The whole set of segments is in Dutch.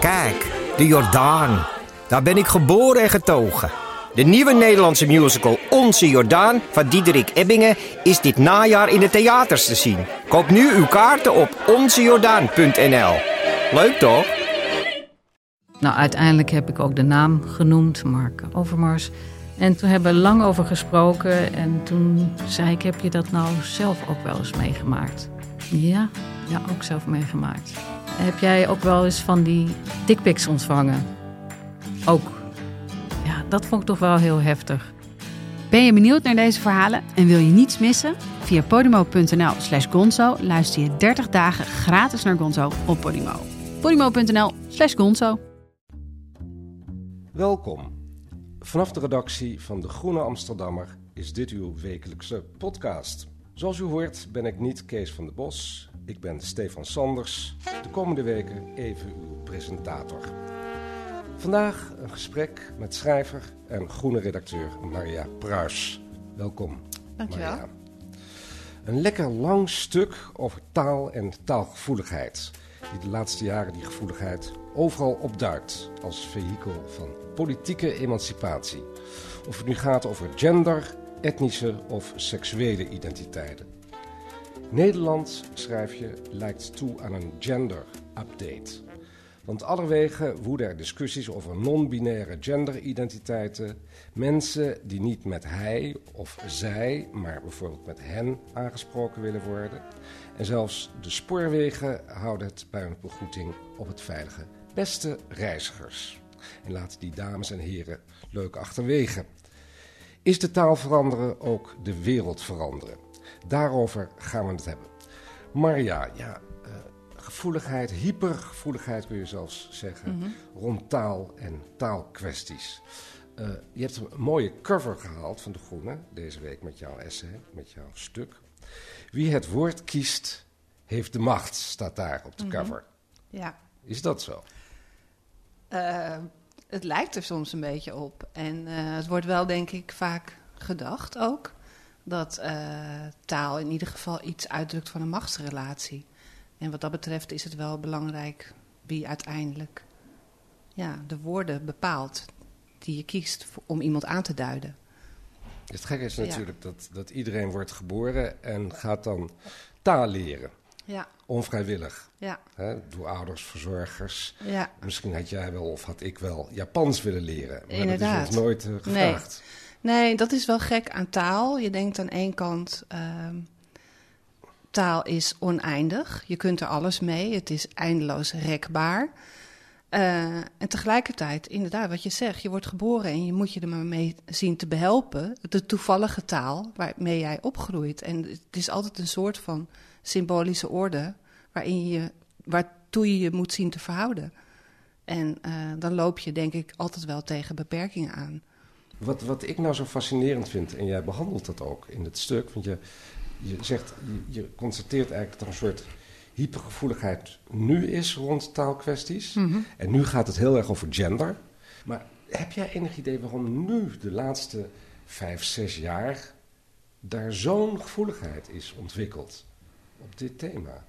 Kijk, de Jordaan. Daar ben ik geboren en getogen. De nieuwe Nederlandse musical Onze Jordaan van Diederik Ebbingen is dit najaar in de theaters te zien. Koop nu uw kaarten op onzejordaan.nl. Leuk toch? Nou, uiteindelijk heb ik ook de naam genoemd, Mark Overmars. En toen hebben we lang over gesproken. En toen zei ik, heb je dat nou zelf ook wel eens meegemaakt? Ja, ook zelf meegemaakt. Heb jij ook wel eens van die dickpics ontvangen? Ook. Ja, dat vond ik toch wel heel heftig. Ben je benieuwd naar deze verhalen en wil je niets missen? Via podimo.nl/Gonzo luister je 30 dagen gratis naar Gonzo op Podimo. podimo.nl/Gonzo. Welkom. Vanaf de redactie van De Groene Amsterdammer is dit uw wekelijkse podcast. Zoals u hoort ben ik niet Kees van der Bos. Ik ben Stefan Sanders. De komende weken even uw presentator. Vandaag een gesprek met schrijver en groene redacteur Maria Pruis. Welkom. Dankjewel. Maria. Een lekker lang stuk over taal en taalgevoeligheid. Die de laatste jaren die gevoeligheid overal opduikt als vehikel van politieke emancipatie. Of het nu gaat over gender, etnische of seksuele identiteiten. Nederland, schrijf je, lijkt toe aan een gender-update. Want allerwege woeden er discussies over non-binaire genderidentiteiten. Mensen die niet met hij of zij, maar bijvoorbeeld met hen aangesproken willen worden. En zelfs de spoorwegen houden het bij hun begroeting op het veilige beste reizigers. En laten die dames en heren leuk achterwege. Is de taal veranderen ook de wereld veranderen? Daarover gaan we het hebben. Maria, gevoeligheid, hypergevoeligheid kun je zelfs zeggen, rond taal en taalkwesties. Je hebt een mooie cover gehaald van De Groene deze week met jouw essay, met jouw stuk. Wie het woord kiest, heeft de macht, staat daar op de cover. Ja. Is dat zo? Het lijkt er soms een beetje op. En het wordt wel, denk ik, vaak gedacht ook, dat taal in ieder geval iets uitdrukt van een machtsrelatie. En wat dat betreft is het wel belangrijk wie uiteindelijk de woorden bepaalt die je kiest om iemand aan te duiden. Het gekke is natuurlijk dat iedereen wordt geboren en gaat dan taal leren. Ja. Onvrijwillig. Ja. Door ouders, verzorgers. Ja. Misschien had jij wel of had ik wel Japans willen leren. Maar Inderdaad. dat is nog nooit gevraagd. Nee, dat is wel gek aan taal. Je denkt aan één kant, taal is oneindig. Je kunt er alles mee. Het is eindeloos rekbaar. En tegelijkertijd, inderdaad, wat je zegt, je wordt geboren en je moet je er maar mee zien te behelpen. De toevallige taal waarmee jij opgroeit. En het is altijd een soort van symbolische orde waartoe je je moet zien te verhouden. En dan loop je, denk ik, altijd wel tegen beperkingen aan. Wat ik nou zo fascinerend vind, en jij behandelt dat ook in het stuk, want je zegt, je constateert eigenlijk dat er een soort hypergevoeligheid nu is rond taalkwesties. Mm-hmm. En nu gaat het heel erg over gender. Maar heb jij enig idee waarom nu, de laatste 5-6 jaar, daar zo'n gevoeligheid is ontwikkeld op dit thema?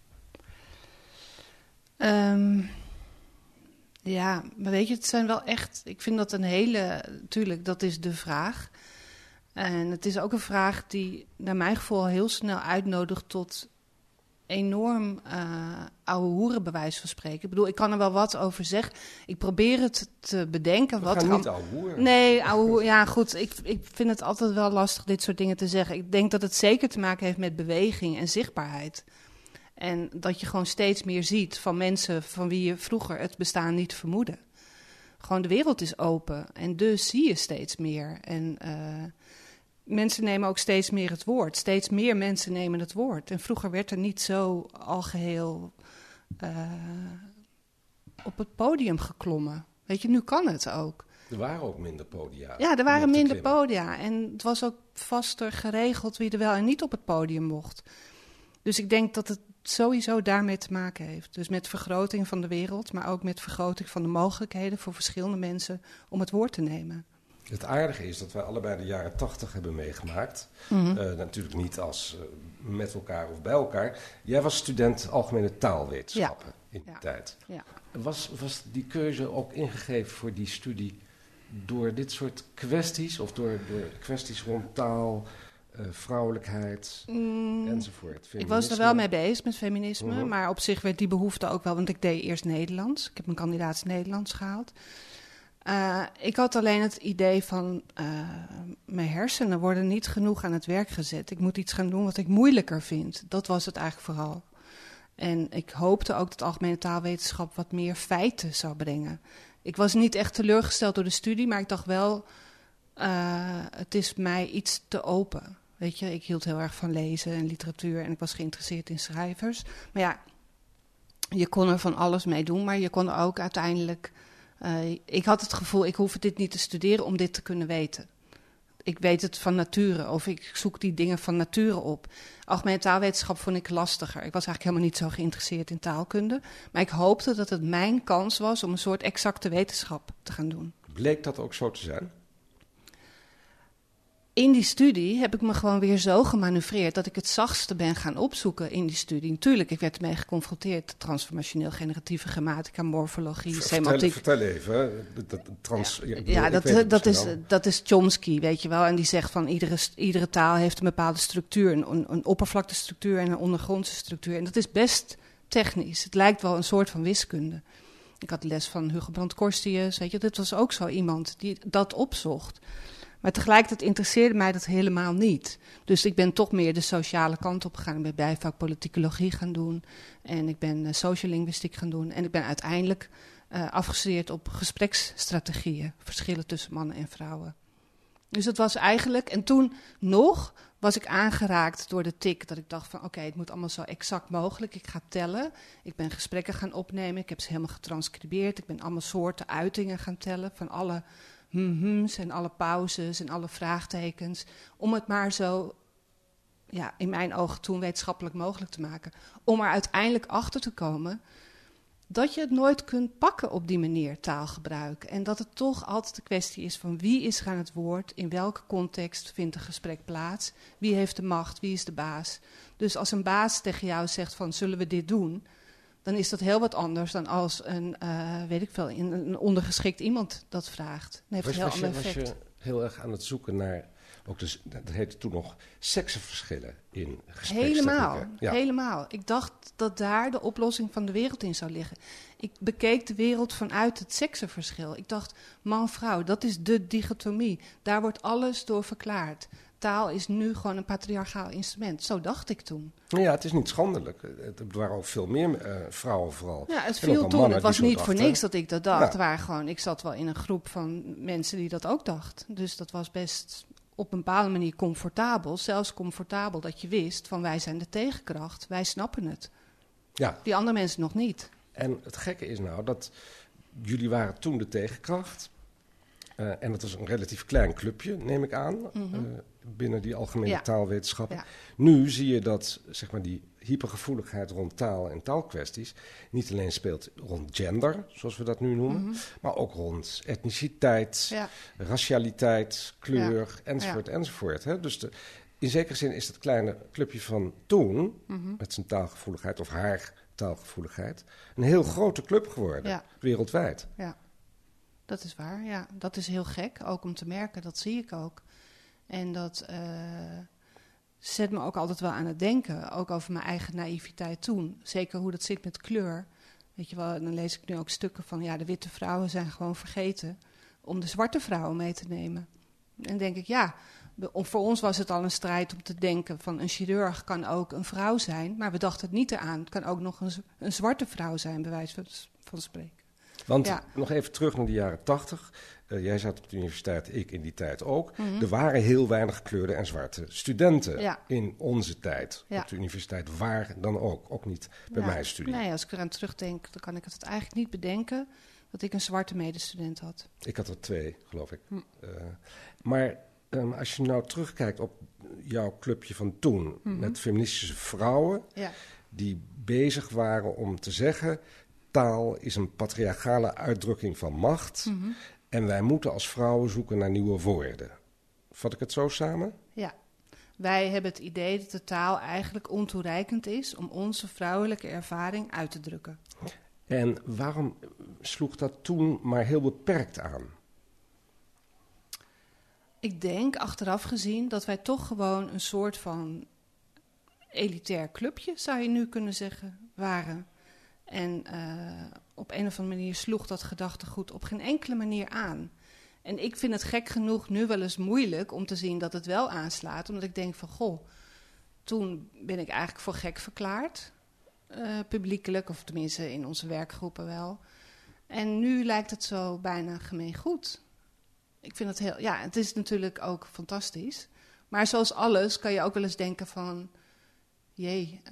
Ja, maar weet je, het zijn wel echt, ik vind dat een hele, tuurlijk, dat is de vraag. En het is ook een vraag die, naar mijn gevoel, heel snel uitnodigt tot enorm ouwe hoeren, bij wijze van spreken. Ik bedoel, ik kan er wel wat over zeggen. Ik probeer het te bedenken. We gaan niet ouwe hoeren. Nee, ja goed, ik vind het altijd wel lastig dit soort dingen te zeggen. Ik denk dat het zeker te maken heeft met beweging en zichtbaarheid. En dat je gewoon steeds meer ziet van mensen van wie je vroeger het bestaan niet vermoedde. Gewoon de wereld is open en dus zie je steeds meer. En mensen nemen ook steeds meer het woord. Steeds meer mensen nemen het woord. En vroeger werd er niet zo algeheel op het podium geklommen. Weet je, nu kan het ook. Er waren ook minder podia. Ja, er waren minder podia. En het was ook vaster geregeld wie er wel en niet op het podium mocht. Dus ik denk dat het sowieso daarmee te maken heeft. Dus met vergroting van de wereld, maar ook met vergroting van de mogelijkheden voor verschillende mensen om het woord te nemen. Het aardige is dat wij allebei de jaren 80 hebben meegemaakt. Natuurlijk niet als met elkaar of bij elkaar. Jij was student algemene taalwetenschappen in die tijd. Ja. Was die keuze ook ingegeven voor die studie door dit soort kwesties? Of door kwesties rond taal, vrouwelijkheid enzovoort? Feminisme? Ik was er wel mee bezig met feminisme. Maar op zich werd die behoefte ook wel... Want ik deed eerst Nederlands. Ik heb mijn kandidaats Nederlands gehaald. Ik had alleen het idee van... mijn hersenen worden niet genoeg aan het werk gezet. Ik moet iets gaan doen wat ik moeilijker vind. Dat was het eigenlijk vooral. En ik hoopte ook dat algemene taalwetenschap wat meer feiten zou brengen. Ik was niet echt teleurgesteld door de studie, maar ik dacht wel... het is mij iets te open. Weet je, ik hield heel erg van lezen en literatuur... en ik was geïnteresseerd in schrijvers. Maar ja, je kon er van alles mee doen, maar je kon ook uiteindelijk... ik had het gevoel, ik hoef dit niet te studeren om dit te kunnen weten. Ik weet het van nature, of ik zoek die dingen van nature op. Algemene taalwetenschap vond ik lastiger. Ik was eigenlijk helemaal niet zo geïnteresseerd in taalkunde. Maar ik hoopte dat het mijn kans was om een soort exacte wetenschap te gaan doen. Bleek dat ook zo te zijn? In die studie heb ik me gewoon weer zo gemanoeuvreerd... dat ik het zachtste ben gaan opzoeken in die studie. Natuurlijk, ik werd ermee geconfronteerd. Transformationeel generatieve grammatica, morfologie, semantiek. Vertel even. Dat is Chomsky, weet je wel. En die zegt van iedere taal heeft een bepaalde structuur. Een oppervlaktestructuur en een ondergrondse structuur. En dat is best technisch. Het lijkt wel een soort van wiskunde. Ik had les van Hugo Brandt-Korstius, weet je. Dit was ook zo iemand die dat opzocht. Maar tegelijkertijd interesseerde mij dat helemaal niet. Dus ik ben toch meer de sociale kant op gegaan. Ik ben bijvak politicologie gaan doen. En ik ben sociolinguïstiek gaan doen. En ik ben uiteindelijk afgestudeerd op gespreksstrategieën. Verschillen tussen mannen en vrouwen. Dus dat was eigenlijk... En toen nog was ik aangeraakt door de tik. Dat ik dacht van oké, het moet allemaal zo exact mogelijk. Ik ga tellen. Ik ben gesprekken gaan opnemen. Ik heb ze helemaal getranscribeerd. Ik ben allemaal soorten uitingen gaan tellen. Van alle... en alle pauzes en alle vraagtekens. Om het maar zo, ja, in mijn ogen toen wetenschappelijk mogelijk te maken. Om er uiteindelijk achter te komen dat je het nooit kunt pakken op die manier, taalgebruik. En dat het toch altijd de kwestie is van wie is er aan het woord, in welke context vindt een gesprek plaats, wie heeft de macht, wie is de baas. Dus als een baas tegen jou zegt van zullen we dit doen, dan is dat heel wat anders dan als een ondergeschikt iemand dat vraagt. Dan heeft het een heel ander effect. Was je heel erg aan het zoeken naar, ook dus, dat heette toen nog, seksenverschillen in gespreksstrategieën? Helemaal. Ik dacht dat daar de oplossing van de wereld in zou liggen. Ik bekeek de wereld vanuit het seksenverschil. Ik dacht, man-vrouw, dat is de dichotomie. Daar wordt alles door verklaard. Taal is nu gewoon een patriarchaal instrument. Zo dacht ik toen. Ja, het is niet schandelijk. Er waren ook veel meer vrouwen vooral. Ja, het viel toen. Het was niet voor niks dat ik dat dacht. Ja. Ik zat wel in een groep van mensen die dat ook dachten. Dus dat was best op een bepaalde manier comfortabel. Zelfs comfortabel dat je wist van wij zijn de tegenkracht. Wij snappen het. Ja. Die andere mensen nog niet. En het gekke is nou dat jullie waren toen de tegenkracht. En dat was een relatief klein clubje, neem ik aan, binnen die algemene taalwetenschappen. Ja. Nu zie je dat zeg maar, die hypergevoeligheid rond taal en taalkwesties niet alleen speelt rond gender, zoals we dat nu noemen, maar ook rond etniciteit, racialiteit, kleur, enzovoort, enzovoort. Hè? Dus in zekere zin is dat kleine clubje van toen, met zijn taalgevoeligheid of haar taalgevoeligheid, een heel grote club geworden, wereldwijd. Ja. Dat is waar, ja. Dat is heel gek, ook om te merken, dat zie ik ook. En dat zet me ook altijd wel aan het denken, ook over mijn eigen naïviteit toen. Zeker hoe dat zit met kleur. Weet je wel, dan lees ik nu ook stukken van, ja, de witte vrouwen zijn gewoon vergeten om de zwarte vrouwen mee te nemen. En denk ik, ja, voor ons was het al een strijd om te denken van een chirurg kan ook een vrouw zijn, maar we dachten het niet eraan. Het kan ook nog een zwarte vrouw zijn, bij wijze van spreken. Want nog even terug naar de jaren 80. Jij zat op de universiteit, ik in die tijd ook. Er waren heel weinig gekleurde en zwarte studenten in onze tijd. Ja. Op de universiteit, waar dan ook niet bij mijn studie. Nee, als ik eraan terugdenk, dan kan ik het eigenlijk niet bedenken dat ik een zwarte medestudent had. Ik had er 2, geloof ik. Maar als je nou terugkijkt op jouw clubje van toen, met feministische vrouwen, die bezig waren om te zeggen, taal is een patriarchale uitdrukking van macht. En wij moeten als vrouwen zoeken naar nieuwe woorden. Vat ik het zo samen? Ja. Wij hebben het idee dat de taal eigenlijk ontoereikend is om onze vrouwelijke ervaring uit te drukken. En waarom sloeg dat toen maar heel beperkt aan? Ik denk, achteraf gezien, dat wij toch gewoon een soort van elitair clubje, zou je nu kunnen zeggen, waren. En op een of andere manier sloeg dat gedachtegoed op geen enkele manier aan. En ik vind het gek genoeg nu wel eens moeilijk om te zien dat het wel aanslaat. Omdat ik denk van, goh, toen ben ik eigenlijk voor gek verklaard. Publiekelijk, of tenminste in onze werkgroepen wel. En nu lijkt het zo bijna gemeengoed. Ik vind het heel, ja, het is natuurlijk ook fantastisch. Maar zoals alles kan je ook wel eens denken van, jee,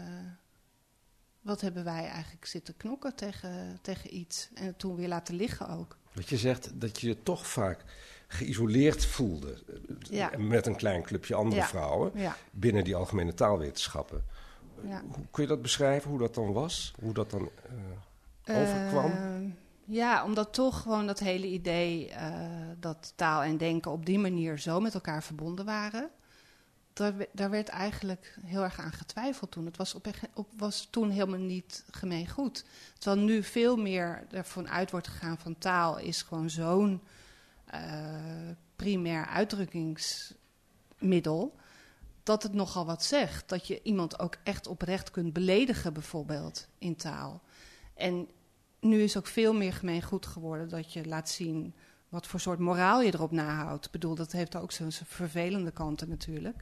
wat hebben wij eigenlijk zitten knokken tegen iets. En het toen weer laten liggen ook. Dat je zegt dat je je toch vaak geïsoleerd voelde. Ja. Met een klein clubje andere vrouwen. Ja. Binnen die algemene taalwetenschappen. Ja. Hoe kun je dat beschrijven? Hoe dat dan was? Hoe dat dan overkwam? Ja, omdat toch gewoon dat hele idee dat taal en denken op die manier zo met elkaar verbonden waren. Daar werd eigenlijk heel erg aan getwijfeld toen. Het was toen helemaal niet gemeengoed. Terwijl nu veel meer ervan uit wordt gegaan van taal is gewoon zo'n primair uitdrukkingsmiddel, dat het nogal wat zegt. Dat je iemand ook echt oprecht kunt beledigen bijvoorbeeld in taal. En nu is ook veel meer gemeengoed geworden dat je laat zien wat voor soort moraal je erop nahoudt. Ik bedoel, dat heeft ook zijn vervelende kanten natuurlijk.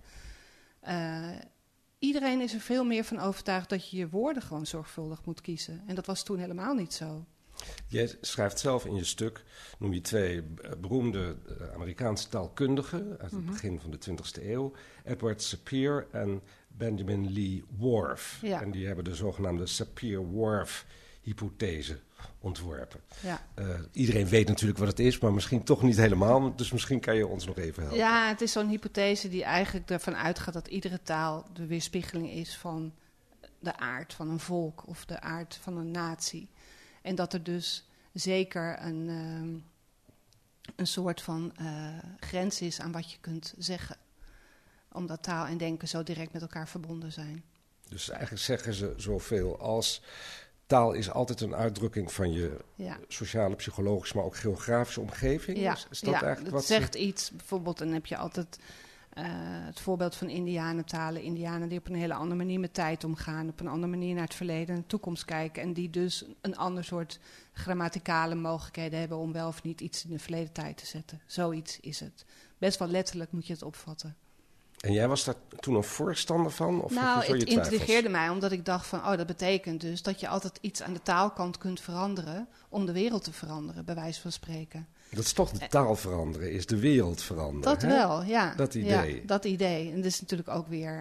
Iedereen is er veel meer van overtuigd dat je je woorden gewoon zorgvuldig moet kiezen. En dat was toen helemaal niet zo. Jij schrijft zelf in je stuk, noem je 2 beroemde Amerikaanse taalkundigen uit het begin van de 20e eeuw. Edward Sapir en Benjamin Lee Whorf. Ja. En die hebben de zogenaamde Sapir-Whorf-hypothese ontworpen. Ja. Iedereen weet natuurlijk wat het is, maar misschien toch niet helemaal. Dus misschien kan je ons nog even helpen. Ja, het is zo'n hypothese die eigenlijk ervan uitgaat dat iedere taal de weerspiegeling is van de aard van een volk of de aard van een natie. En dat er dus zeker een soort van grens is aan wat je kunt zeggen. Omdat taal en denken zo direct met elkaar verbonden zijn. Dus eigenlijk zeggen ze zoveel als taal is altijd een uitdrukking van je sociale, psychologische, maar ook geografische omgeving. Ja, is dat eigenlijk het wat zegt iets. Bijvoorbeeld, dan heb je altijd het voorbeeld van Indianentalen. Indianen die op een hele andere manier met tijd omgaan. Op een andere manier naar het verleden en de toekomst kijken. En die dus een ander soort grammaticale mogelijkheden hebben om wel of niet iets in de verleden tijd te zetten. Zoiets is het. Best wel letterlijk moet je het opvatten. En jij was daar toen een voorstander van? Of Nou, zo je het twijfels? intrigeerde mij omdat ik dacht van, dat betekent dus dat je altijd iets aan de taalkant kunt veranderen om de wereld te veranderen, bij wijze van spreken. Dat is toch de taal veranderen, is de wereld veranderen. Dat hè? wel, ja. Dat idee. Ja, dat idee. En dat is natuurlijk ook weer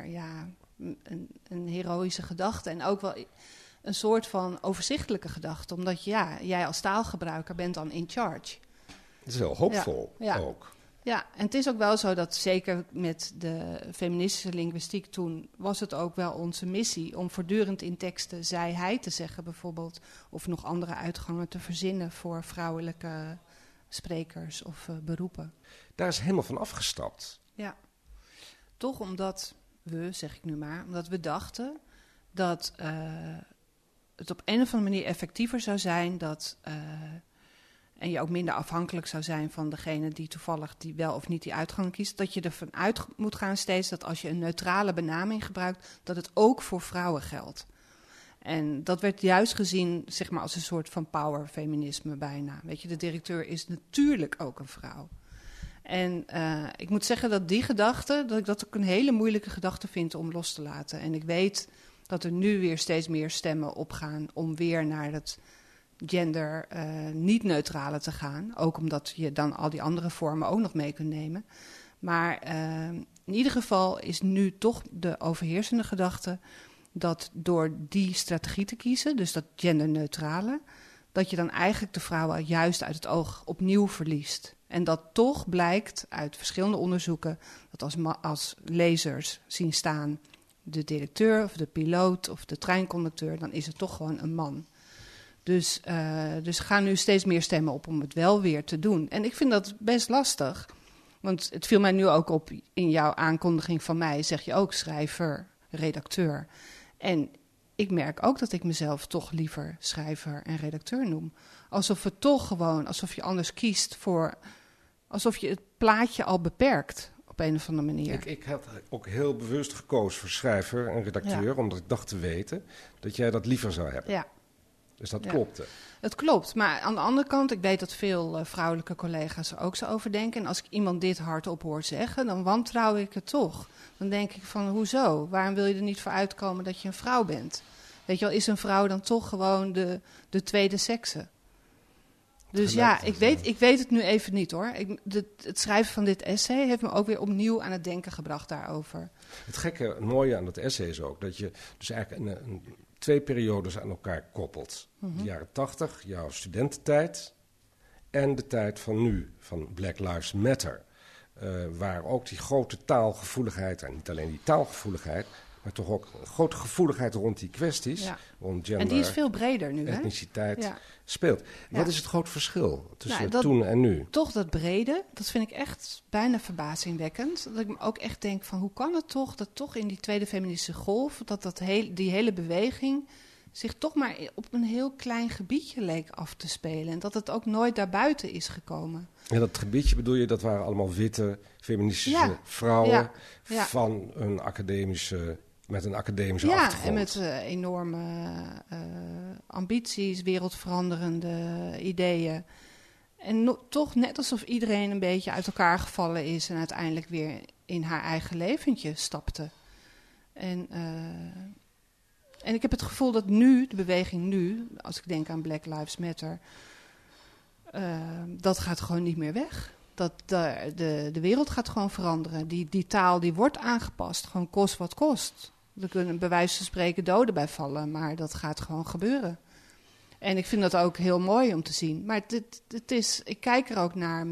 een heroïsche gedachte en ook wel een soort van overzichtelijke gedachte, omdat jij als taalgebruiker bent dan in charge. Dat is heel hoopvol Ja. ook. Ja, en het is ook wel zo dat zeker met de feministische linguïstiek toen was het ook wel onze missie om voortdurend in teksten zij, hij te zeggen bijvoorbeeld. Of nog andere uitgangen te verzinnen voor vrouwelijke sprekers of beroepen. Daar is helemaal van afgestapt. Ja, toch omdat omdat we dachten dat het op een of andere manier effectiever zou zijn dat en je ook minder afhankelijk zou zijn van degene die toevallig die wel of niet die uitgang kiest. Dat je ervan uit moet gaan steeds dat als je een neutrale benaming gebruikt, dat het ook voor vrouwen geldt. En dat werd juist gezien, zeg maar, als een soort van powerfeminisme bijna. Weet je, de directeur is natuurlijk ook een vrouw. En ik moet zeggen dat die gedachte, dat ik dat ook een hele moeilijke gedachte vind om los te laten. En ik weet dat er nu weer steeds meer stemmen opgaan om weer naar het gender niet-neutrale te gaan. Ook omdat je dan al die andere vormen ook nog mee kunt nemen. Maar in ieder geval is nu toch de overheersende gedachte dat door die strategie te kiezen, dus dat genderneutrale, dat je dan eigenlijk de vrouwen juist uit het oog opnieuw verliest. En dat toch blijkt uit verschillende onderzoeken dat als lezers zien staan de directeur of de piloot of de treinconducteur, dan is het toch gewoon een man. Dus gaan nu steeds meer stemmen op om het wel weer te doen. En ik vind dat best lastig. Want het viel mij nu ook op in jouw aankondiging van mij. Zeg je ook schrijver, redacteur. En ik merk ook dat ik mezelf toch liever schrijver en redacteur noem. Alsof het toch gewoon, alsof je anders kiest voor... Alsof je het plaatje al beperkt op een of andere manier. Ik had ook heel bewust gekozen voor schrijver en redacteur... omdat ik dacht te weten dat jij dat liever zou hebben. Ja. Dus dat klopte. Het klopt, maar aan de andere kant... ik weet dat veel vrouwelijke collega's er ook zo over denken... en als ik iemand dit hardop hoor zeggen... dan wantrouw ik het toch. Dan denk ik van, hoezo? Waarom wil je er niet voor uitkomen dat je een vrouw bent? Weet je wel, is een vrouw dan toch gewoon de tweede sekse? Dus ja, ik weet het nu even niet hoor. Het schrijven van dit essay heeft me ook weer opnieuw aan het denken gebracht daarover. Het gekke, het mooie aan dat essay is ook... dat je dus eigenlijk twee periodes aan elkaar koppelt. De jaren 80, jouw studententijd... en de tijd van nu, van Black Lives Matter. Waar ook die grote taalgevoeligheid... en niet alleen die taalgevoeligheid... maar toch ook een grote gevoeligheid rond die kwesties... rond gender, en die is veel breder nu, etniciteit, speelt. Ja. Wat is het grote verschil tussen toen en nu? Toch dat brede, dat vind ik echt bijna verbazingwekkend. Dat ik me ook echt denk van, hoe kan het toch... dat toch in die tweede feministische golf... die hele beweging zich toch maar op een heel klein gebiedje leek af te spelen. En dat het ook nooit daarbuiten is gekomen. En dat gebiedje bedoel je, dat waren allemaal witte feministische vrouwen... van een academische... met een academische achtergrond. Ja, en met enorme ambities, wereldveranderende ideeën. En toch net alsof iedereen een beetje uit elkaar gevallen is... en uiteindelijk weer in haar eigen leventje stapte. En ik heb het gevoel dat nu, de beweging nu... als ik denk aan Black Lives Matter... dat gaat gewoon niet meer weg. De wereld gaat gewoon veranderen. Die taal die wordt aangepast, gewoon kost wat kost... Er kunnen bij wijze van spreken doden bij vallen, maar dat gaat gewoon gebeuren. En ik vind dat ook heel mooi om te zien. Maar ik kijk er ook naar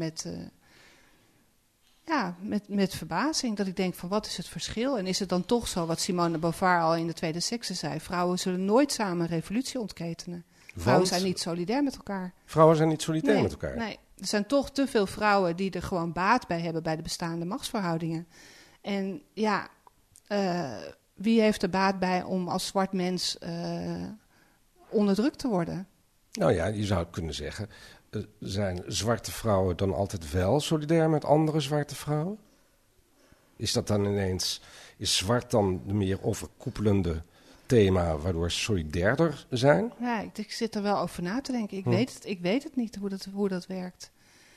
met verbazing. Dat ik denk van, wat is het verschil? En is het dan toch zo, wat Simone de Beauvoir al in de tweede sekse zei... vrouwen zullen nooit samen een revolutie ontketenen. Vrouwen zijn niet solidair met elkaar. Vrouwen zijn niet solidair met elkaar? Nee, er zijn toch te veel vrouwen die er gewoon baat bij hebben... bij de bestaande machtsverhoudingen. En ja... wie heeft er baat bij om als zwart mens onderdrukt te worden? Nou ja, je zou kunnen zeggen... zijn zwarte vrouwen dan altijd wel solidair met andere zwarte vrouwen? Is dat dan ineens... is zwart dan de meer overkoepelende thema... waardoor ze solidairder zijn? Ja, ik zit er wel over na te denken. Ik weet het niet hoe dat werkt.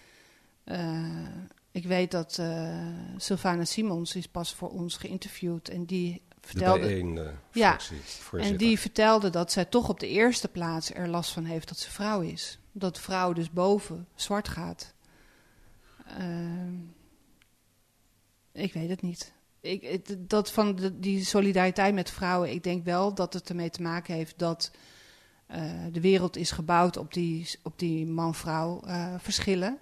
Ik weet dat Sylvana Simons is pas voor ons geïnterviewd... en die vertelde, en die vertelde dat zij toch op de eerste plaats er last van heeft dat ze vrouw is. Dat vrouw dus boven zwart gaat. Ik weet het niet. Die solidariteit met vrouwen, ik denk wel dat het ermee te maken heeft dat de wereld is gebouwd op die man-vrouw verschillen.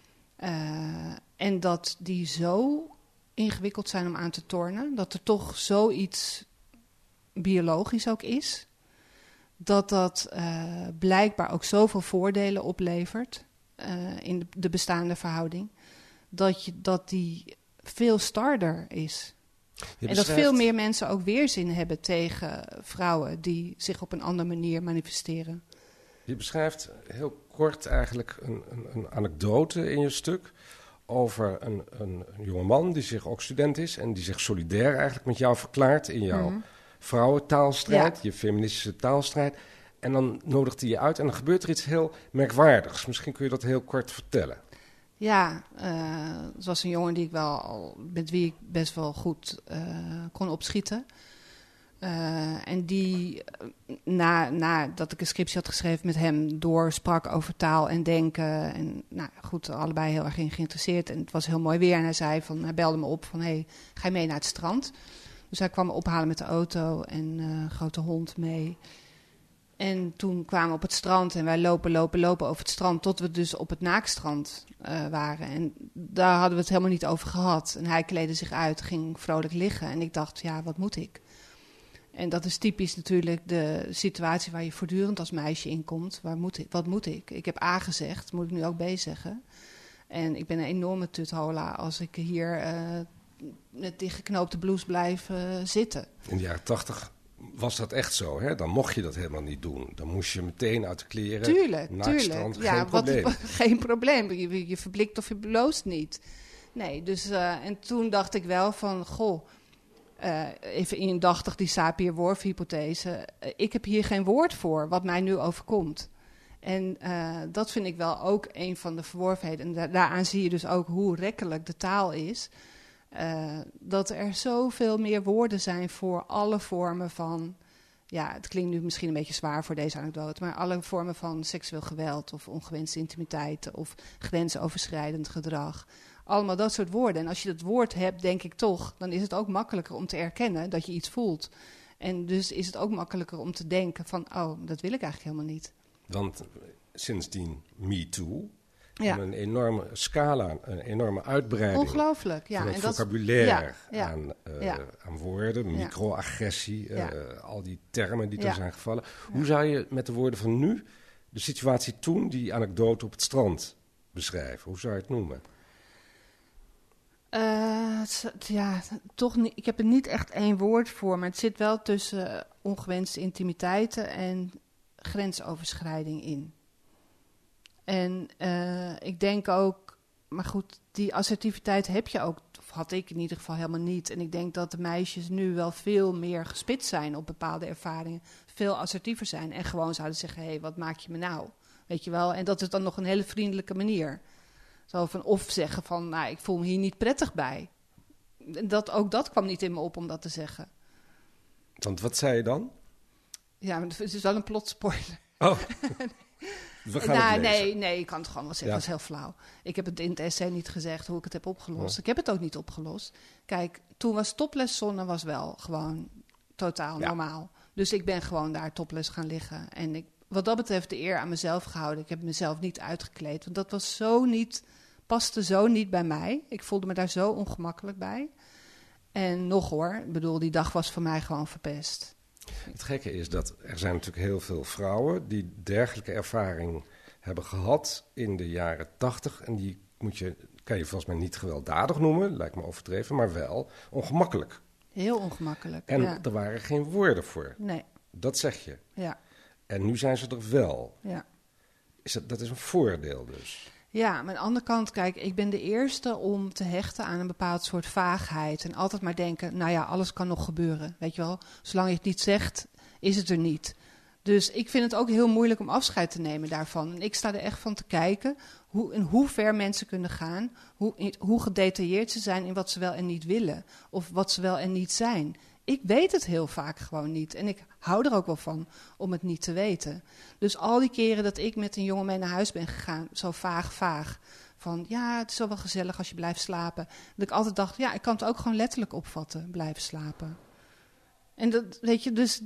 En dat die zo ingewikkeld zijn om aan te tornen, dat er toch zoiets biologisch ook is, dat blijkbaar ook zoveel voordelen oplevert in de bestaande verhouding, dat die veel starder is. En dat veel meer mensen ook weerzin hebben tegen vrouwen die zich op een andere manier manifesteren. Je beschrijft heel kort eigenlijk een anekdote in je stuk over een jongeman die zich ook student is en die zich solidair eigenlijk met jou verklaart in jouw vrouwentaalstrijd, je feministische taalstrijd. En dan nodigt hij je uit en dan gebeurt er iets heel merkwaardigs. Misschien kun je dat heel kort vertellen. Ja, het was een jongen met wie ik best wel goed kon opschieten. En die, nadat ik een scriptie had geschreven met hem, doorsprak over taal en denken. En nou goed, allebei heel erg geïnteresseerd. En het was heel mooi weer. En hij belde me op van, hey, ga je mee naar het strand? Dus hij kwam me ophalen met de auto en een grote hond mee. En toen kwamen we op het strand en wij lopen over het strand tot we dus op het naakstrand waren. En daar hadden we het helemaal niet over gehad. En hij kleedde zich uit, ging vrolijk liggen. En ik dacht, ja, wat moet ik? En dat is typisch natuurlijk de situatie waar je voortdurend als meisje in komt. Wat moet ik? Ik heb A gezegd, moet ik nu ook B zeggen? En ik ben een enorme tuthola als ik hier met die geknoopte blouse blijf zitten. In de jaren 80 was dat echt zo, hè? Dan mocht je dat helemaal niet doen. Dan moest je meteen uit de kleren naar het strand. Geen probleem. Geen probleem. Je verblikt of je bloost niet. Nee, dus en toen dacht ik wel van, even indachtig die Sapir-Whorf-hypothese. Ik heb hier geen woord voor wat mij nu overkomt. En dat vind ik wel ook een van de verworvenheden. En daaraan zie je dus ook hoe rekkelijk de taal is. Dat er zoveel meer woorden zijn voor alle vormen van... Ja, het klinkt nu misschien een beetje zwaar voor deze anekdote... maar alle vormen van seksueel geweld of ongewenste intimiteiten... of grensoverschrijdend gedrag. Allemaal dat soort woorden. En als je dat woord hebt, denk ik toch... dan is het ook makkelijker om te erkennen dat je iets voelt. En dus is het ook makkelijker om te denken van... dat wil ik eigenlijk helemaal niet. Want sindsdien MeToo... Ja. Een enorme scala, een enorme uitbreiding. Ongelooflijk, ja. Van het en vocabulaire dat aan woorden, microagressie, al die termen die er zijn gevallen. Ja. Hoe zou je met de woorden van nu de situatie toen, die anekdote op het strand, beschrijven? Hoe zou je het noemen? Toch niet. Ik heb er niet echt één woord voor, maar het zit wel tussen ongewenste intimiteiten en grensoverschrijding in. En ik denk ook, maar goed, die assertiviteit heb je ook, of had ik in ieder geval helemaal niet. En ik denk dat de meisjes nu wel veel meer gespitst zijn op bepaalde ervaringen, veel assertiever zijn en gewoon zouden zeggen, hé, wat maak je me nou? Weet je wel, en dat is dan nog een hele vriendelijke manier. Zo van, of zeggen van, nou, ik voel me hier niet prettig bij. Ook dat kwam niet in me op om dat te zeggen. Want wat zei je dan? Ja, het is wel een plotspoiler. Oh. Nee, ik kan het gewoon wel zeggen. Dat is heel flauw. Ik heb het in het essay niet gezegd hoe ik het heb opgelost. Ik heb het ook niet opgelost. Kijk, toen was topleszonne was wel gewoon totaal normaal. Dus ik ben gewoon daar topless gaan liggen. En wat dat betreft de eer aan mezelf gehouden. Ik heb mezelf niet uitgekleed. Want dat was paste zo niet bij mij. Ik voelde me daar zo ongemakkelijk bij. En nog hoor, ik bedoel, die dag was voor mij gewoon verpest. Het gekke is dat er zijn natuurlijk heel veel vrouwen die dergelijke ervaring hebben gehad in de jaren 80. En die kan je volgens mij niet gewelddadig noemen, lijkt me overdreven, maar wel ongemakkelijk. Heel ongemakkelijk, En er waren geen woorden voor. Nee. Dat zeg je. Ja. En nu zijn ze er wel. Ja. Dat is een voordeel dus. Ja, maar aan de andere kant, kijk, ik ben de eerste om te hechten aan een bepaald soort vaagheid. En altijd maar denken, nou ja, alles kan nog gebeuren, weet je wel. Zolang je het niet zegt, is het er niet. Dus ik vind het ook heel moeilijk om afscheid te nemen daarvan. En ik sta er echt van te kijken hoe ver mensen kunnen gaan. Hoe gedetailleerd ze zijn in wat ze wel en niet willen. Of wat ze wel en niet zijn. Ik weet het heel vaak gewoon niet. En ik hou er ook wel van om het niet te weten. Dus al die keren dat ik met een jongen mee naar huis ben gegaan, zo vaag. Van ja, het is wel gezellig als je blijft slapen. Dat ik altijd dacht, ja, ik kan het ook gewoon letterlijk opvatten, blijven slapen. En dat, weet je, dus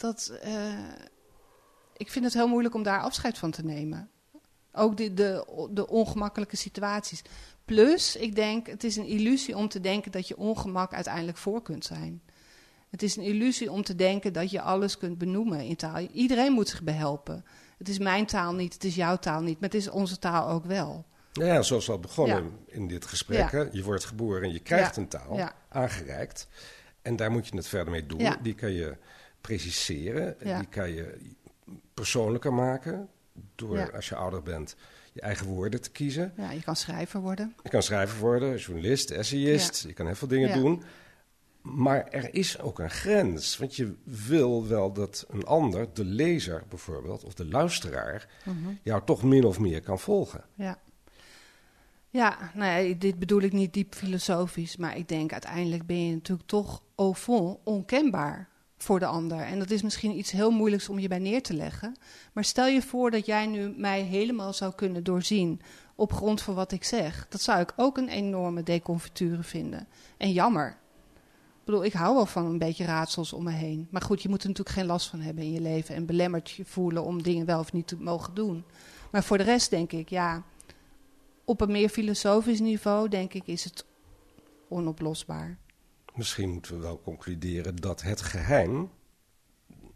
ik vind het heel moeilijk om daar afscheid van te nemen. Ook de ongemakkelijke situaties. Plus, ik denk, het is een illusie om te denken dat je ongemak uiteindelijk voor kunt zijn. Het is een illusie om te denken dat je alles kunt benoemen in taal. Iedereen moet zich behelpen. Het is mijn taal niet, het is jouw taal niet, maar het is onze taal ook wel. Ja, zoals we al begonnen in dit gesprek. Ja. Je wordt geboren en je krijgt een taal aangereikt. En daar moet je het verder mee doen. Ja. Die kan je preciseren, die kan je persoonlijker maken. Door, als je ouder bent, je eigen woorden te kiezen. Ja, je kan schrijver worden. Je kan schrijver worden, journalist, essayist. Je kan heel veel dingen doen. Maar er is ook een grens. Want je wil wel dat een ander, de lezer bijvoorbeeld, of de luisteraar, jou toch min of meer kan volgen. Ja, nou ja, dit bedoel ik niet diep filosofisch. Maar ik denk uiteindelijk ben je natuurlijk toch au fond onkenbaar voor de ander. En dat is misschien iets heel moeilijks om je bij neer te leggen. Maar stel je voor dat jij nu mij helemaal zou kunnen doorzien op grond van wat ik zeg. Dat zou ik ook een enorme deconfiture vinden. En jammer. Ik bedoel, ik hou wel van een beetje raadsels om me heen. Maar goed, je moet er natuurlijk geen last van hebben in je leven en belemmerd je voelen om dingen wel of niet te mogen doen. Maar voor de rest denk ik, ja, op een meer filosofisch niveau denk ik is het onoplosbaar. Misschien moeten we wel concluderen dat het geheim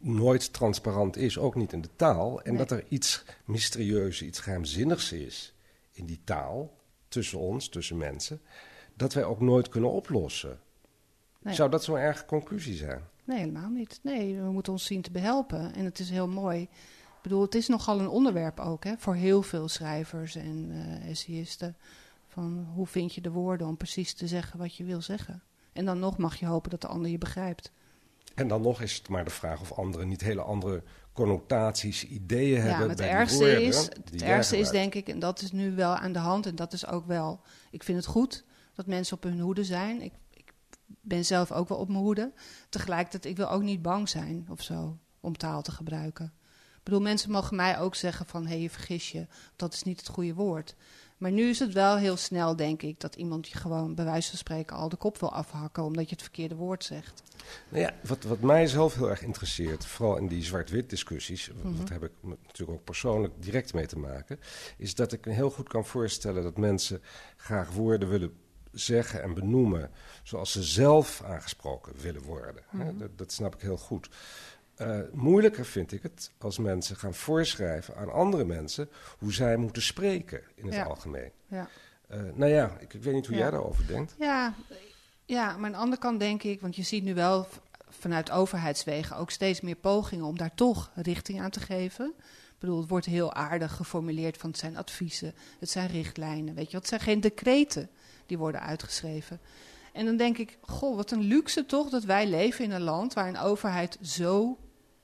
nooit transparant is, ook niet in de taal. En dat er iets mysterieus, iets geheimzinnigs is in die taal, tussen ons, tussen mensen, dat wij ook nooit kunnen oplossen. Nee. Zou dat zo'n erge conclusie zijn? Nee, helemaal niet. Nee, we moeten ons zien te behelpen. En het is heel mooi. Ik bedoel, het is nogal een onderwerp ook, hè, voor heel veel schrijvers en essayisten. Van hoe vind je de woorden om precies te zeggen wat je wil zeggen. En dan nog mag je hopen dat de ander je begrijpt. En dan nog is het maar de vraag of anderen niet hele andere connotaties, ideeën hebben het bij ergste die woorden. Het ergste is denk ik, en dat is nu wel aan de hand, en dat is ook wel, ik vind het goed dat mensen op hun hoede zijn. Ik ben zelf ook wel op mijn hoede. Tegelijkertijd, ik wil ook niet bang zijn of zo om taal te gebruiken. Ik bedoel, mensen mogen mij ook zeggen van, hé, je vergis je, dat is niet het goede woord. Maar nu is het wel heel snel, denk ik, dat iemand je gewoon bij wijze van spreken al de kop wil afhakken omdat je het verkeerde woord zegt. Nou ja, wat mij zelf heel erg interesseert, vooral in die zwart-wit discussies, dat heb ik natuurlijk ook persoonlijk direct mee te maken, is dat ik me heel goed kan voorstellen dat mensen graag woorden willen zeggen en benoemen zoals ze zelf aangesproken willen worden. Dat snap ik heel goed. Moeilijker vind ik het als mensen gaan voorschrijven aan andere mensen hoe zij moeten spreken in het algemeen. Ja. Nou ja, ik weet niet hoe jij daarover denkt. Ja, maar aan de andere kant denk ik, want je ziet nu wel vanuit overheidswegen ook steeds meer pogingen om daar toch richting aan te geven. Ik bedoel, het wordt heel aardig geformuleerd van het zijn adviezen, het zijn richtlijnen, weet je. Het zijn geen decreten die worden uitgeschreven. En dan denk ik, goh, wat een luxe toch dat wij leven in een land waar een overheid zo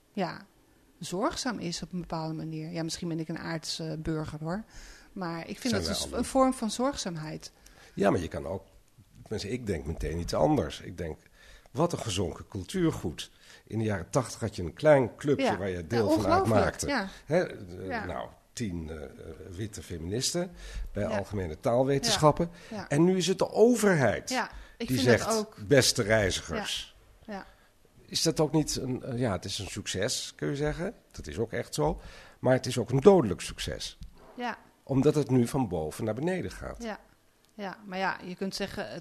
zorgzaam is op een bepaalde manier. Ja, misschien ben ik een aardse burger hoor. Maar ik vind dat een vorm van zorgzaamheid. Ja, maar je kan ook, ik denk meteen iets anders. Ik denk, wat een gezonken cultuurgoed. In de jaren 80 had je een klein clubje waar je deel van uitmaakte. Ja. Nou, 10 witte feministen bij algemene taalwetenschappen. Ja. Ja. En nu is het de overheid die zegt, ook beste reizigers. Ja. Is dat ook niet het is een succes, kun je zeggen. Dat is ook echt zo. Maar het is ook een dodelijk succes. Ja. Omdat het nu van boven naar beneden gaat. Ja, maar ja, je kunt zeggen,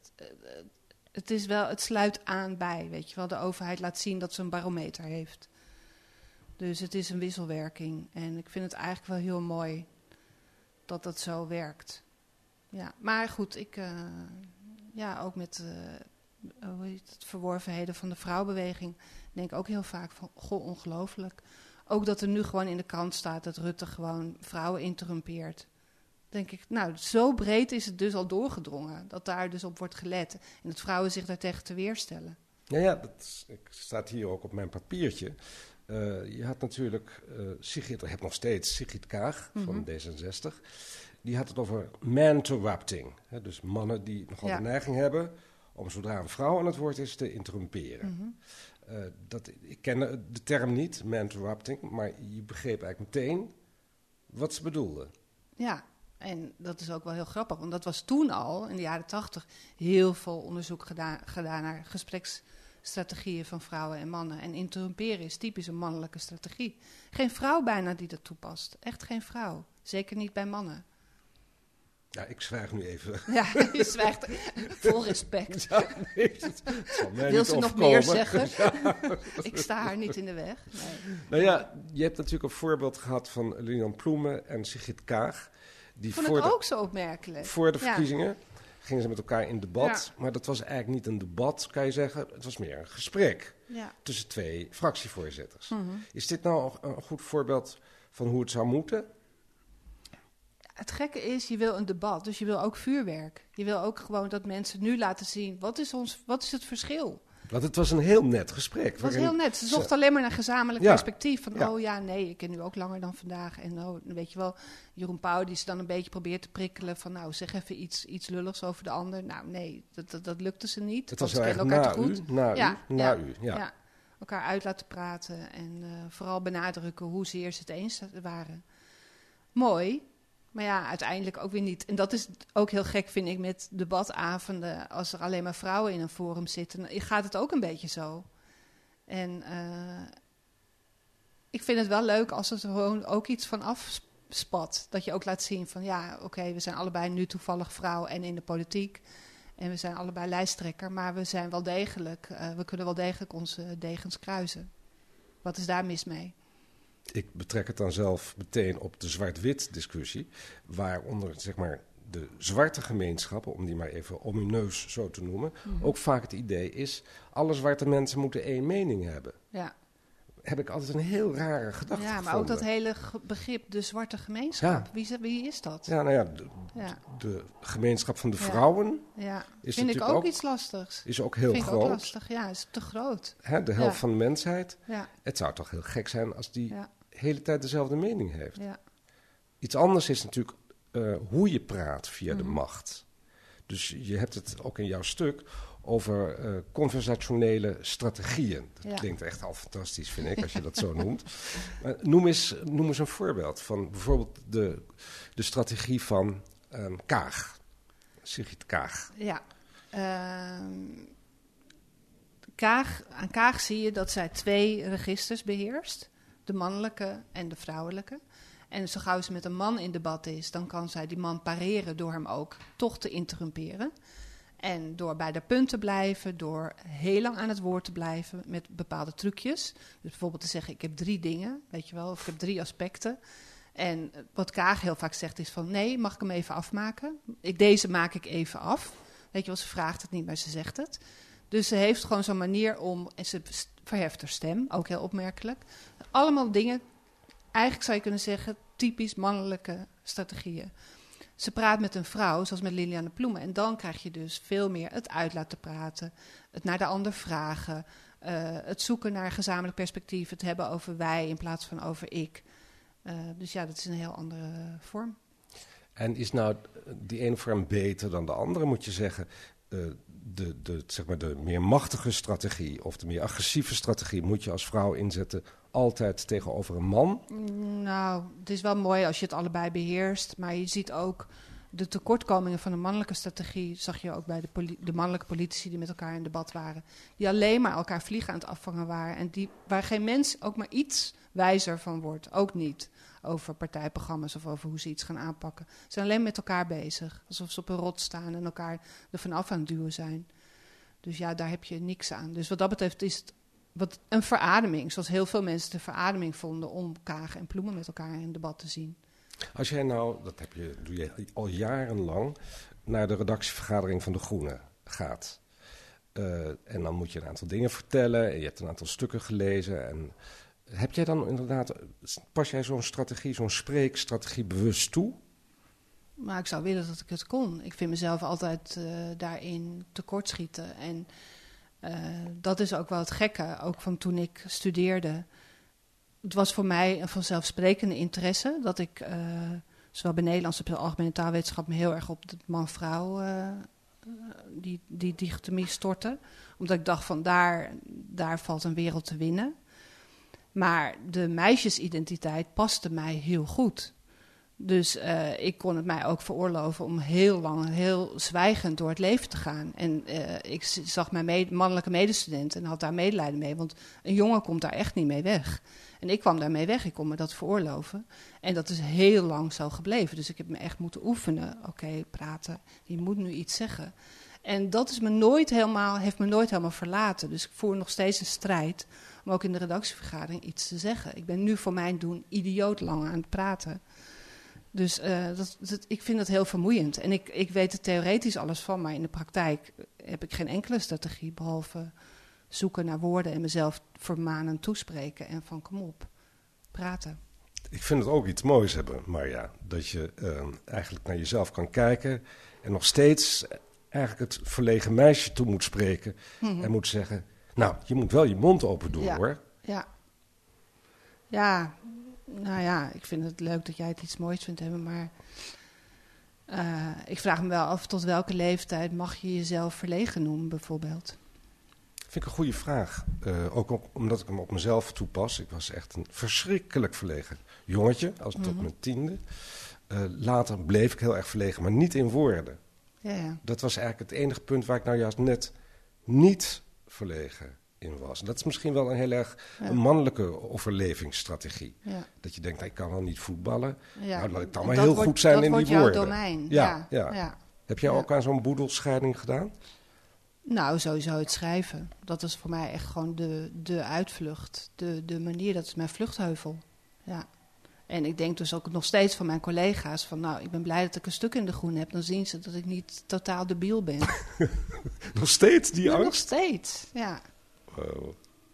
het sluit aan bij, weet je wel. De overheid laat zien dat ze een barometer heeft. Dus het is een wisselwerking. En ik vind het eigenlijk wel heel mooi dat dat zo werkt. Ja, maar goed, ook met het verworvenheden van de vrouwenbeweging denk ook heel vaak van, goh, ongelooflijk. Ook dat er nu gewoon in de krant staat dat Rutte gewoon vrouwen interrumpeert. Denk ik, nou, zo breed is het dus al doorgedrongen. Dat daar dus op wordt gelet. En dat vrouwen zich daartegen te weerstellen. Ja, dat staat hier ook op mijn papiertje. Je had natuurlijk Sigrid, je hebt nog steeds Sigrid Kaag van D66. Die had het over man-interrupting. Dus mannen die nogal de neiging hebben om zodra een vrouw aan het woord is te interrumperen. Ik ken de term niet, man-interrupting, maar je begreep eigenlijk meteen wat ze bedoelde. Ja, en dat is ook wel heel grappig, want dat was toen al, in de jaren 80, heel veel onderzoek gedaan naar gespreksstrategieën van vrouwen en mannen. En interrumperen is typisch een mannelijke strategie. Geen vrouw bijna die dat toepast. Echt geen vrouw. Zeker niet bij mannen. Ja, ik zwijg nu even. Ja, je zwijgt vol respect. Ja, nee, wil ze nog meer zeggen? Ja. Ik sta haar niet in de weg. Nee. Nou ja, je hebt natuurlijk een voorbeeld gehad van Lilian Ploemen en Sigrid Kaag. Die vond ik ook zo opmerkelijk. Voor de verkiezingen gingen ze met elkaar in debat. Ja. Maar dat was eigenlijk niet een debat, kan je zeggen. Het was meer een gesprek tussen 2 fractievoorzitters. Is dit nou een goed voorbeeld van hoe het zou moeten? Het gekke is, je wil een debat, dus je wil ook vuurwerk. Je wil ook gewoon dat mensen nu laten zien, wat is het verschil? Want het was een heel net gesprek. Het was heel net. Ze zocht alleen maar naar gezamenlijk perspectief. Van, ik ken nu ook langer dan vandaag. En weet je wel, Jeroen Pauw die ze dan een beetje probeert te prikkelen. Van zeg even iets lulligs over de ander. Nou nee, dat lukte ze niet. Het was eigenlijk na u. Ja, elkaar uit laten praten. En vooral benadrukken hoezeer ze het eens waren. Mooi. Maar ja, uiteindelijk ook weer niet. En dat is ook heel gek, vind ik, met debatavonden. Als er alleen maar vrouwen in een forum zitten, gaat het ook een beetje zo. En ik vind het wel leuk als er gewoon ook iets van afspat. Dat je ook laat zien van, we zijn allebei nu toevallig vrouw en in de politiek. En we zijn allebei lijsttrekker, maar we zijn wel degelijk, we kunnen wel degelijk onze degens kruisen. Wat is daar mis mee? Ik betrek het dan zelf meteen op de zwart-wit discussie, waaronder zeg maar de zwarte gemeenschappen, om die maar even omineus zo te noemen, ook vaak het idee is, alle zwarte mensen moeten één mening hebben. Ja. Heb ik altijd een heel rare gedachte Ja, maar gevonden. ook dat hele begrip, de zwarte gemeenschap. Ja. Wie is dat? Ja, nou ja, Ja. de gemeenschap van de Ja. vrouwen Ja, is vind ik natuurlijk ook ook iets lastigs. is ook heel Vind ik groot. ook lastig, ja, is te groot. Hè, de helft Ja. van de mensheid. Ja, Het zou toch heel gek zijn als die ja, de hele tijd dezelfde mening heeft. ja. Iets anders is natuurlijk hoe je praat via de macht. Dus je hebt het ook in jouw stuk over conversationele strategieën. Dat Ja. klinkt echt al fantastisch, vind ik, als je dat zo noemt. Maar noem eens een voorbeeld van bijvoorbeeld de strategie van Kaag. Sigrid Kaag. Ja. Aan Kaag zie je dat zij 2 registers beheerst. De mannelijke en de vrouwelijke. En zo gauw ze met een man in debat is, dan kan zij die man pareren door hem ook toch te interrumperen. En door bij de punt te blijven, door heel lang aan het woord te blijven met bepaalde trucjes. Dus bijvoorbeeld te zeggen, ik heb 3 dingen, weet je wel, of ik heb 3 aspecten. En wat Kaag heel vaak zegt is van, nee, mag ik hem even afmaken? Deze maak ik even af. Weet je wel, ze vraagt het niet, maar ze zegt het. Dus ze heeft gewoon zo'n manier om, en ze verheft haar stem, ook heel opmerkelijk. Allemaal dingen, eigenlijk zou je kunnen zeggen, typisch mannelijke strategieën. Ze praat met een vrouw, zoals met Liliane Ploemen. En dan krijg je dus veel meer het uit laten praten, het naar de ander vragen, het zoeken naar gezamenlijk perspectief, het hebben over wij in plaats van over ik. Dus ja, dat is een heel andere vorm. En is nou die ene vorm beter dan de andere, moet je zeggen? Zeg maar de meer machtige strategie of de meer agressieve strategie moet je als vrouw inzetten altijd tegenover een man? Nou, het is wel mooi als je het allebei beheerst, maar je ziet ook de tekortkomingen van de mannelijke strategie, zag je ook bij de mannelijke politici die met elkaar in debat waren, die alleen maar elkaar vliegen aan het afvangen waren en waar geen mens ook maar iets wijzer van wordt, ook niet over partijprogramma's of over hoe ze iets gaan aanpakken. Ze zijn alleen met elkaar bezig, alsof ze op een rot staan en elkaar er vanaf aan het duwen zijn. Dus ja, daar heb je niks aan. Dus wat dat betreft is het een verademing, zoals heel veel mensen de verademing vonden om Kaag en Ploemen met elkaar in debat te zien. Als jij nou, doe je al jarenlang, naar de redactievergadering van De Groene gaat. En dan moet je een aantal dingen vertellen en je hebt een aantal stukken gelezen. En heb jij dan inderdaad, pas jij zo'n strategie, zo'n spreekstrategie bewust toe? Maar ik zou willen dat ik het kon. Ik vind mezelf altijd daarin tekortschieten. En dat is ook wel het gekke, ook van toen ik studeerde. Het was voor mij een vanzelfsprekende interesse dat ik zowel bij Nederlands als bij de algemene taalwetenschap me heel erg op de man-vrouw die dichotomie stortte. Omdat ik dacht van daar valt een wereld te winnen. Maar de meisjesidentiteit paste mij heel goed. Dus ik kon het mij ook veroorloven om heel lang, heel zwijgend door het leven te gaan. En ik zag mijn mannelijke medestudenten en had daar medelijden mee. Want een jongen komt daar echt niet mee weg. En ik kwam daarmee weg, ik kon me dat veroorloven. En dat is heel lang zo gebleven. Dus ik heb me echt moeten oefenen. Oké, praten, je moet nu iets zeggen. En dat is heeft me nooit helemaal verlaten. Dus ik voer nog steeds een strijd om ook in de redactievergadering iets te zeggen. Ik ben nu voor mijn doen idioot lang aan het praten. Dus ik vind dat heel vermoeiend. En ik weet er theoretisch alles van, maar in de praktijk heb ik geen enkele strategie, behalve zoeken naar woorden en mezelf vermanend toespreken en van kom op, praten. Ik vind het ook iets moois hebben, Marja, dat je eigenlijk naar jezelf kan kijken en nog steeds eigenlijk het verlegen meisje toe moet spreken en moet zeggen, nou, je moet wel je mond open doen, hoor. Ja, nou ja, ik vind het leuk dat jij het iets moois vindt hebben, maar ik vraag me wel af tot welke leeftijd mag je jezelf verlegen noemen, bijvoorbeeld? Vind ik een goede vraag. Ook omdat ik hem op mezelf toepas. Ik was echt een verschrikkelijk verlegen jongetje, tot mijn 10e. Later bleef ik heel erg verlegen, maar niet in woorden. Ja. Dat was eigenlijk het enige punt waar ik nou juist net niet verlegen in was. Dat is misschien wel een heel erg een mannelijke overlevingsstrategie. Ja. Dat je denkt, ik kan wel niet voetballen. Ja. Nou, laat ik dan maar heel goed zijn in die woorden. Dat wordt jouw domein. Ja. Heb jij ook aan zo'n boedelscheiding gedaan? Nou, sowieso het schrijven. Dat is voor mij echt gewoon de uitvlucht. De manier, dat is mijn vluchtheuvel. Ja. En ik denk dus ook nog steeds van mijn collega's van... nou, ik ben blij dat ik een stuk in De Groene heb. Dan zien ze dat ik niet totaal debiel ben. Nog steeds die angst? Nog steeds, ja. Wow.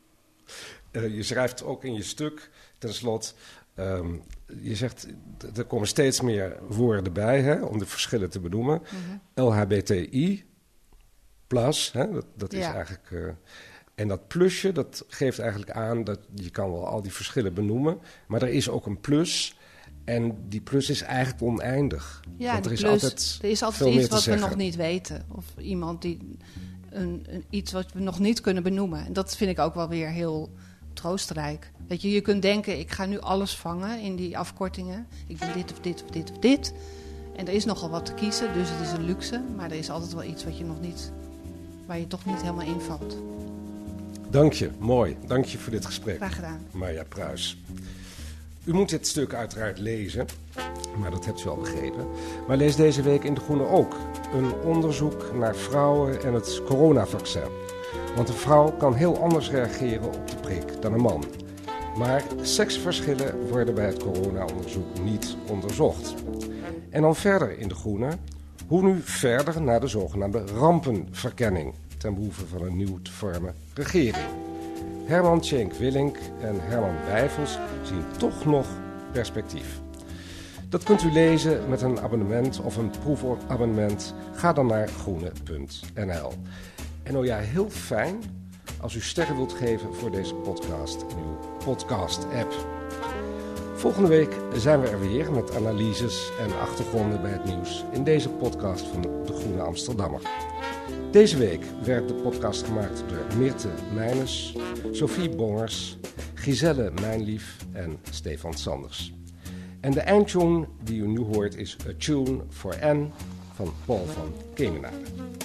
Je schrijft ook in je stuk, ten slotte... je zegt, er komen steeds meer woorden bij, hè, om de verschillen te benoemen. LHBTI, plus, hè, dat is eigenlijk... en dat plusje, dat geeft eigenlijk aan dat je kan wel al die verschillen benoemen. Maar er is ook een plus. En die plus is eigenlijk oneindig. Ja, want er is altijd iets wat we nog niet weten. Of iemand die iets wat we nog niet kunnen benoemen. En dat vind ik ook wel weer heel troostrijk. Weet je kunt denken, ik ga nu alles vangen in die afkortingen. Ik ben dit of dit of dit of dit. En er is nogal wat te kiezen, dus het is een luxe. Maar er is altijd wel iets wat je nog niet, waar je toch niet helemaal invalt. Dank je, mooi. Dank je voor dit gesprek. Graag gedaan. Marja Pruis. U moet dit stuk uiteraard lezen, maar dat hebt u al begrepen. Maar lees deze week in De Groene ook een onderzoek naar vrouwen en het coronavaccin. Want een vrouw kan heel anders reageren op de prik dan een man. Maar seksverschillen worden bij het corona-onderzoek niet onderzocht. En dan verder in De Groene, hoe nu verder naar de zogenaamde rampenverkenning ten behoeve van een nieuw te vormen regering. Herman Tjenk-Willink en Herman Wijfels zien toch nog perspectief. Dat kunt u lezen met een abonnement of een proefabonnement. Ga dan naar groene.nl. En oh ja, heel fijn als u sterren wilt geven voor deze podcast in uw podcast-app. Volgende week zijn we er weer met analyses en achtergronden bij het nieuws in deze podcast van De Groene Amsterdammer. Deze week werd de podcast gemaakt door Meerte Meijnes, Sophie Bongers, Giselle Mijnlief en Stefan Sanders. En de eindtune die u nu hoort is A Tune for N van Paul van Kemenade.